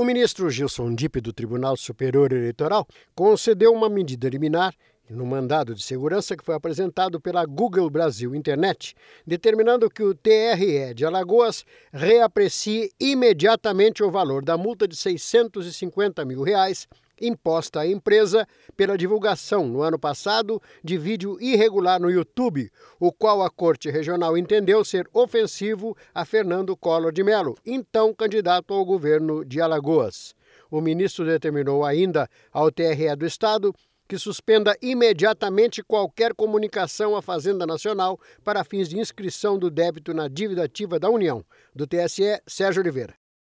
O ministro Gilson Dipp, do Tribunal Superior Eleitoral, concedeu uma medida liminar no mandado de segurança que foi apresentado pela Google Brasil Internet, determinando que o TRE de Alagoas reaprecie imediatamente o valor da multa de R$650 mil imposta à empresa pela divulgação, no ano passado, de vídeo irregular no YouTube, o qual a Corte Regional entendeu ser ofensivo a Fernando Collor de Mello, então candidato ao governo de Alagoas. O ministro determinou ainda ao TRE do Estado que suspenda imediatamente qualquer comunicação à Fazenda Nacional para fins de inscrição do débito na dívida ativa da União. Do TSE, Sérgio Oliveira.